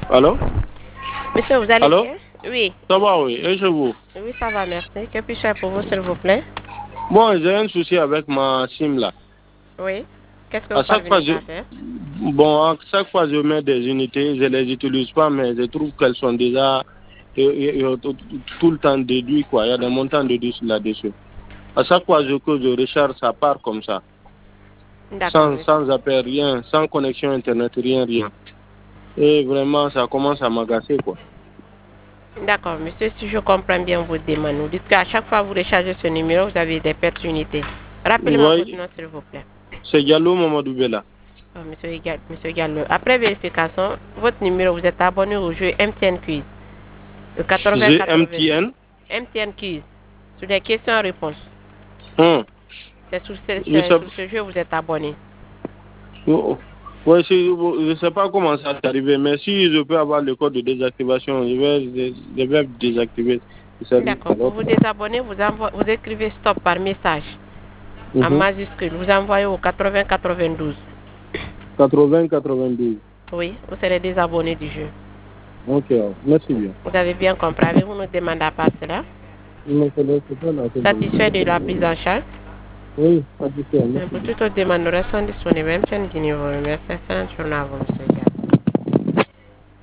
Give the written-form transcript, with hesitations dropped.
Allô? Monsieur, vous allez Allô? bien? Oui. Ça va, oui. Et chez vous? Oui, ça va, merci. Que puis-je faire pour vous, s'il vous plaît? Bon, j'ai un souci avec ma SIM là. Oui. Qu'est-ce que vous À chaque fois, parvenez à faire? à chaque fois, je mets des unités, je les utilise pas, mais je trouve qu'elles sont déjà tout le temps déduites, quoi. Il y a des montants déduits là-dessus. À chaque fois que je recharge, ça part comme ça. D'accord, monsieur. Sans appel, rien, sans connexion Internet, rien, rien. Et vraiment, ça commence à m'agacer, quoi. D'accord, monsieur, si je comprends bien votre demande, vous dites qu'à chaque fois que vous rechargez ce numéro, vous avez des pertes d'unité. Rappelez-moi votre Oui, nom, s'il vous plaît. c'est Diallo Mamadou Bella. Monsieur Gallo. Après vérification, votre numéro, vous êtes abonné au jeu MTN Quiz. Le J'ai 80-82. MTN. MTN Quiz. Sur les questions-réponses. Hum, je C'est sais, sur ce jeu que vous êtes abonné. ouais, je ne sais pas comment ça s'est arrivé, mais si je peux avoir le code de désactivation, je vais désactiver le service. D'accord. Pour vous désabonner, vous écrivez stop par message en Mhm. majuscule. Vous envoyez au 80-92. 80-92. Oui, vous serez désabonné du jeu. Ok, merci bien. Vous avez bien compris. Avez-vous nous demandé à part cela? Non, c'est pas la seule Satisfait demande. de la prise en charge? Oui, satisfait, Mais merci pour bien. toute autre demande, nous restons disponibles. Même chaîne du niveau. Merci. Excellente journée à vous, monsieur.